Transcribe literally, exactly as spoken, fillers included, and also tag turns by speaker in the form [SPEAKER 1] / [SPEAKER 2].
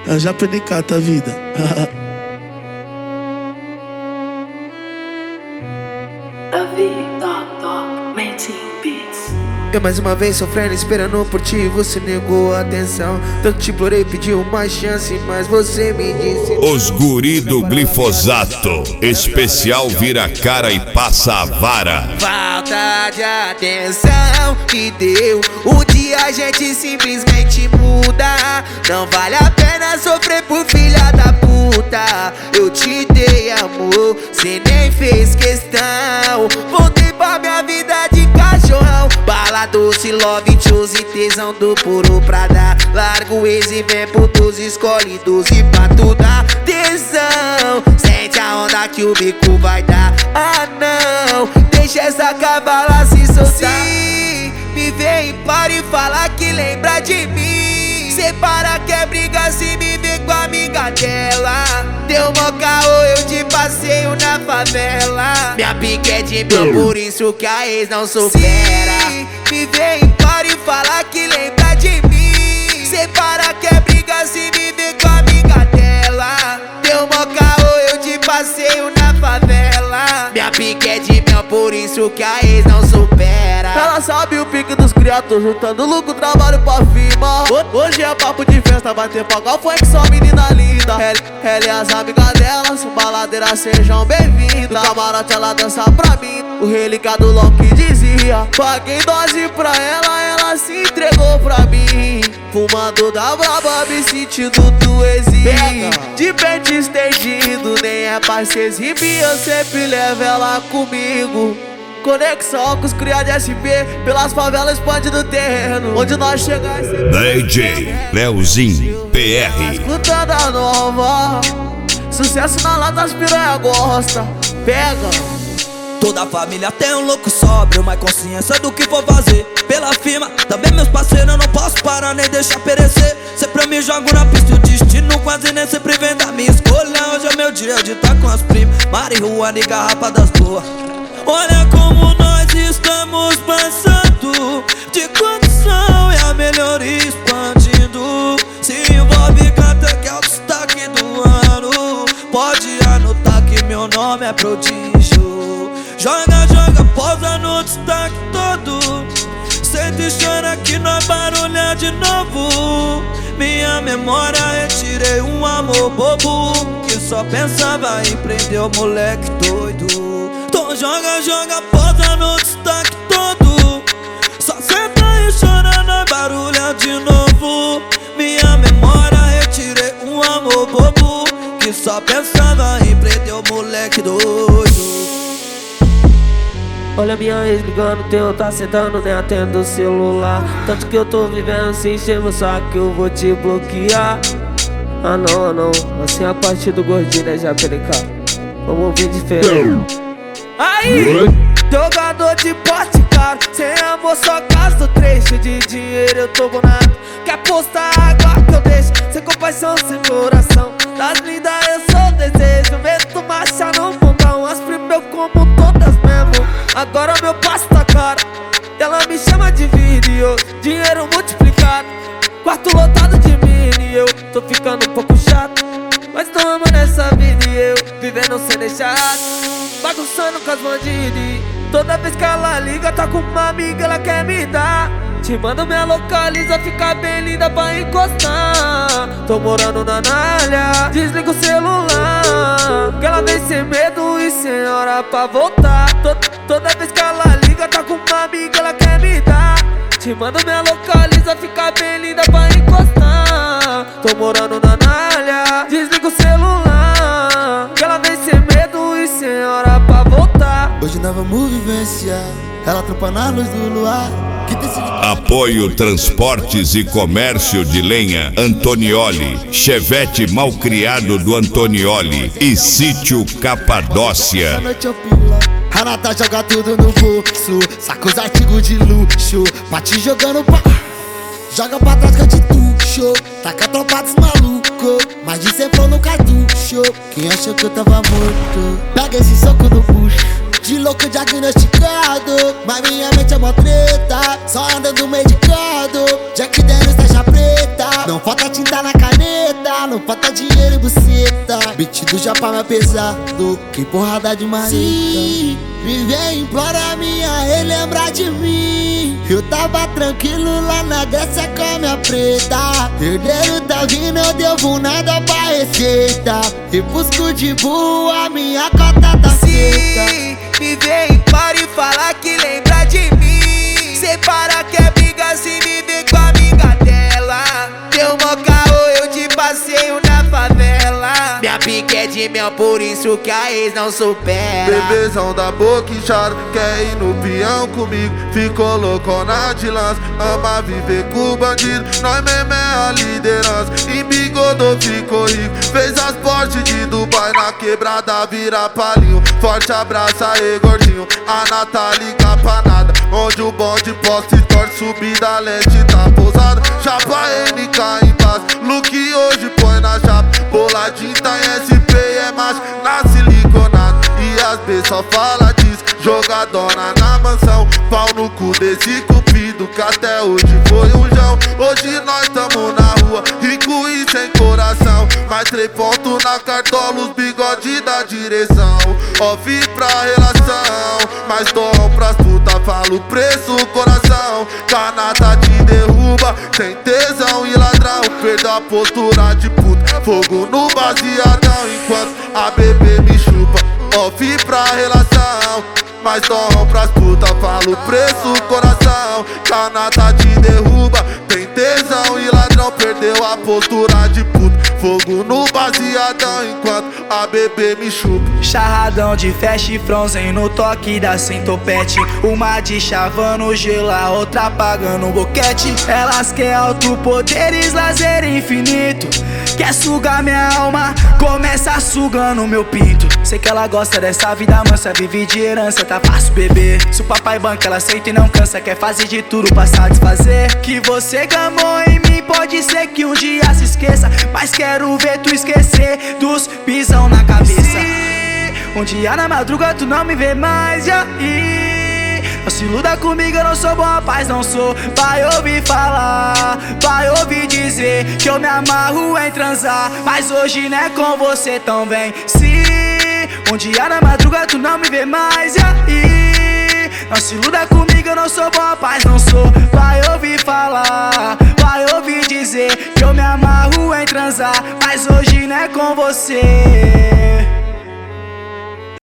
[SPEAKER 1] Eu já aprendi cata a vida.
[SPEAKER 2] Eu mais uma vez sofrendo, esperando por ti, você negou a atenção. Tanto te implorei, pedi uma chance, mas você me disse.
[SPEAKER 3] Os guri do glifosato, especial vira cara e passa a vara.
[SPEAKER 2] Falta de atenção que deu, um dia a gente simplesmente muda. Não vale a pena sofrer por filha da puta. Eu te dei amor, cê nem fez questão. Voltei pra minha vida de cachorrão. Bala doce, love, choose, tesão do puro pra dar. Larga o ex e vem pro doze, escolhe doze pra tu dar tesão. Sente a onda que o bico vai dar. Ah não, deixa essa cavala se soltar. Se me vê e para e fala que lembra de mim. Separa que é briga se me vê com a amiga dela. Deu mó caô, eu te passeio na favela. Minha pique é de mil, por isso que a ex não supera. Se me vê e para e fala que lembra de mim. Separa que é briga se me vê com a amiga dela. Deu mó caô, eu te passeio na favela. Minha pique é de mel, por isso que a ex não supera.
[SPEAKER 4] Ela sabe o pique dos criados, juntando lucro, trabalho pra firma. Hoje é papo de festa, vai ter pagar foi que só menina linda. Ela e as amigas dela, são baladeiras, sejam bem-vindas. No camarote ela dança pra mim, o relicado logo que dizia. Paguei dose pra ela, ela se entregou pra mim. Fumando da braba, me sentindo do exílio. De pente estendido, nem é pra se exibir, eu sempre levo ela comigo. Conexão com os criados de S P, pelas favelas expande do terreno. Onde nós chegar
[SPEAKER 3] D J Leozinho P R.
[SPEAKER 4] Escutando a nova, sucesso na lata, as piranha gosta. Pega.
[SPEAKER 5] Toda a família tem um louco sóbrio, mas consciência do que vou fazer. Pela firma, também meus parceiros, eu não posso parar nem deixar perecer. Sempre eu me jogo na pista, o destino quase nem sempre vem da minha escolha. Hoje é meu dia de estar com as primas, marihuana e garrafa das boas. Olha como nós estamos passando de condição e a melhoria expandindo. Se envolve canta que é o destaque do ano. Pode anotar que meu nome é prodígio. Joga, joga, pousa no destaque todo. Sente e chora que nós barulha de novo. Minha memória retirei um amor bobo que só pensava em prender o moleque doido. Então joga, joga, pousa no destaque todo. Só senta e chora na barulha de novo. Minha memória retirei um amor bobo que só pensava em prender o moleque doido.
[SPEAKER 4] Olha minha ex ligando, teu tá sentando, nem atendo o celular. Tanto que eu tô vivendo sem encher meu saco, que eu vou te bloquear. Ah não, ah não, assim a parte do gordinho, né, já peraí cá. Vamos ouvir diferente. Aí, jogador de porte caro, sem amor só gasto trecho de dinheiro, eu tô bonado. Quer postar água que eu deixo, sem compaixão, sem coração. Das lindas eu sou desejo, meto marcha no mundão. As primas eu como todas mesmo, agora meu passo tá caro. Ela me chama de vídeo, dinheiro multiplicado. Quarto lotado de mini, eu tô ficando um pouco chato. Mas tô amando essa vida e eu vivendo sem deixar. Bagunçando com as bandidas. Toda vez que ela liga, tá com uma amiga, ela quer me dar. Te mando minha localiza, fica bem linda pra encostar. Tô morando na Nalha, desliga o celular, que ela vem sem medo e sem hora pra voltar. Toda vez que ela liga, tá com uma amiga, ela quer me dar. Te mando minha localiza, fica bem linda pra encostar. Tô morando na Nalha, desliga o celular, que ela vem sem medo e sem hora pra voltar.
[SPEAKER 6] Hoje nós vamos vivenciar, ela trampa na luz do luar.
[SPEAKER 3] Apoio Transportes e Comércio de Lenha Antonioli, Chevette Malcriado do Antonioli e Sítio Capadócia.
[SPEAKER 6] A Nata joga tudo no bolso, saca os artigos de luxo, bate jogando pra... Joga pra trás que eu te tuxo, taca a tropa dos malucos, mais de cem flow no cartucho. Quem achou que eu tava morto, pega esse soco no bucho. De louco diagnosticado, mas minha mente é mó treta, só andando medicado. Jack Daniels, taxa preta, não falta tinta na caneta, não chapa mais pesado, que porrada de marreta. Sim, me vem implora minha relembrar de mim. Eu tava tranquilo lá na Grécia com a minha preta. Herdeiro tá vindo, eu devo nada pra receita. E busco de boa, minha cota tá feita.
[SPEAKER 2] Sim, me vem implora e fala que lembra de mim. Cê para que é briga se me vê com a amiga dela. Deu mó caô, eu te passeio na favela. Minha pique é de mel, por isso que a ex não supera.
[SPEAKER 1] Bebezão da boca inchada, quer ir no peão comigo. Ficou loucona de lança, ama viver com bandido. Nós mesmo é a liderança, embigodou, ficou rico. Fez as portes de Dubai, na quebrada vira palinho. Forte abraço aí, gordinho, a Nata liga pra nada. Onde o bonde posta e torce, subida lente tá pousada. Chapa N K embaixo, look hoje põe na chapa. Boladinho tá em S P e é macho, na siliconada. E as B só fala disso, jogadona na mansão. Pau no cu desse cupido que até hoje foi um jão. Hoje nós tamo na rua, rico e sem coração. Mais três pontos na cartola, os bigode da direção. Off pra relação, mais dom pras puta, fala o preço, coração. Canata te derruba, sem tesão e ladrão. Perdeu a postura de puta, fogo no baseadão. Enquanto a bebê me chupa, off pra relação. Mais dom pras puta, fala o preço, coração. Canata te derruba, tem tesão e ladrão. Perdeu a postura de puta, fogo no baseadão. Enquanto a bebê me chupa.
[SPEAKER 5] Charradão de fast frozen no toque da centopete. Uma de chavando gelo, a outra apagando o boquete. Elas querem alto poderes, lazer infinito. Quer sugar minha alma, começa sugando meu pinto. Sei que ela gosta dessa vida mansa, vive de herança, tá fácil beber. Se o papai banca, ela aceita e não cansa, quer fazer de tudo pra satisfazer. Que você gamou em mim, pode ser que um dia se esqueça, mas quero ver tu esquecer dos pisão na cabeça. Se um dia na madruga tu não me vê mais, e aí? Não se iluda comigo, eu não sou bom rapaz, não sou. Vai ouvir falar, vai ouvir dizer que eu me amarro em transar, mas hoje não é com você, então vem. Se um dia na madruga tu não me vê mais, e aí? Não se iluda comigo, eu não sou bom rapaz, não sou. Vai ouvir falar, vai ouvir dizer que eu me amarro em transar, mas hoje não é com você.